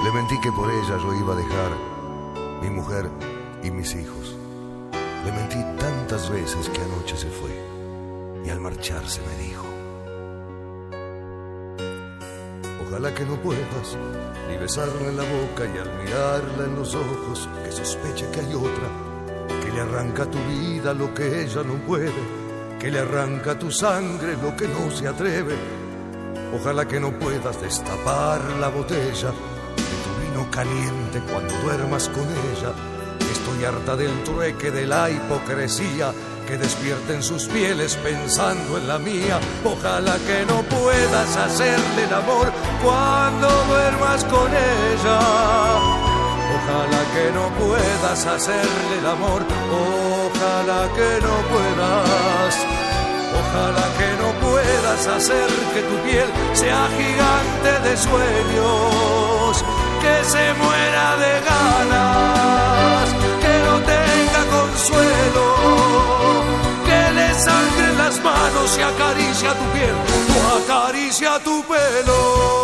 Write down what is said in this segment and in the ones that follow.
Le mentí que por ella yo iba a dejar mi mujer y mis hijos. Le mentí tantas veces que anoche se fue y al marcharse me dijo: ojalá que no puedas ni besarla en la boca y al mirarla en los ojos que sospeche que hay otra, que le arranca a tu vida lo que ella no puede, que le arranca a tu sangre lo que no se atreve. Ojalá que no puedas destapar la botella de tu vino caliente cuando duermas con ella. Estoy harta del trueque, de la hipocresía que despierten sus pieles pensando en la mía. Ojalá que no puedas hacerle el amor cuando duermas con ella. Ojalá que no puedas hacerle el amor. Ojalá que no puedas. Ojalá que no puedas hacer que tu piel sea gigante de sueños, que se muera de ganas, que no tenga consuelo, que le sangren las manos y acaricia tu piel o acaricia tu pelo.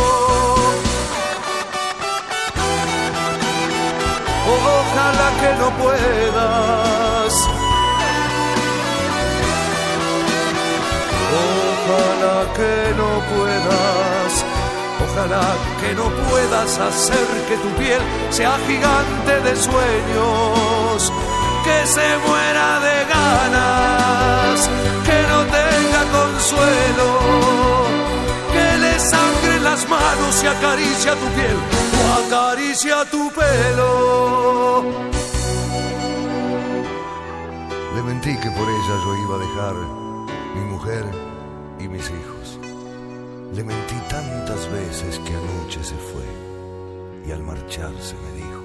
Ojalá que no puedas. Ojalá que no puedas, ojalá que no puedas hacer que tu piel sea gigante de sueños, que se muera de ganas, que no tenga consuelo, que le sangre las manos y acaricia tu piel o acaricia tu pelo. Le mentí que por ella yo iba a dejar mi mujer y mis hijos. Le mentí tantas veces que anoche se fue y al marcharse me dijo: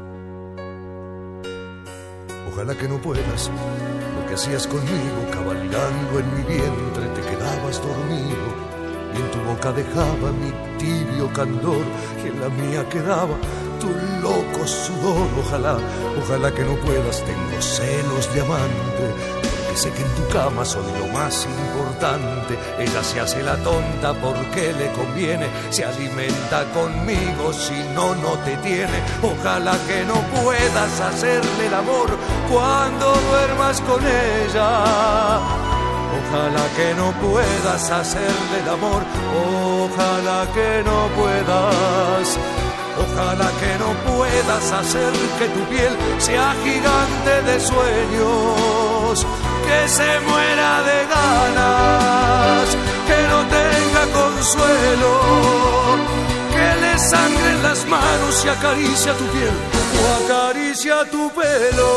ojalá que no puedas lo que hacías conmigo, cabalgando en mi vientre te quedabas dormido y en tu boca dejaba mi tibio candor y en la mía quedaba tu loco sudor. Ojalá que no puedas, tengo celos de amante, sé que en tu cama soy lo más importante. Ella se hace la tonta porque le conviene, se alimenta conmigo, si no, no te tiene. Ojalá que no puedas hacerle el amor cuando duermas con ella. Ojalá que no puedas hacerle el amor. Ojalá que no puedas. Ojalá que no puedas hacer que tu piel sea gigante de sueños, que se muera de ganas, que no tenga consuelo, que le sangren las manos y acaricia tu piel o acaricia tu pelo.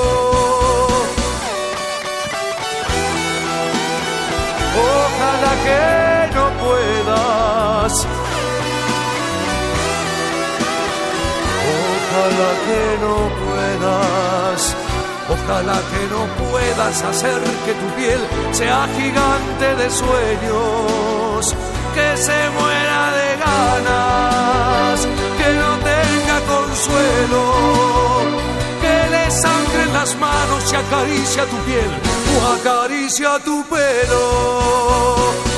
Ojalá que no puedas. Ojalá que no puedas, ojalá que no puedas hacer que tu piel sea gigante de sueños, que se muera de ganas, que no tenga consuelo, que le sangren las manos y acaricia tu piel o acaricia tu pelo.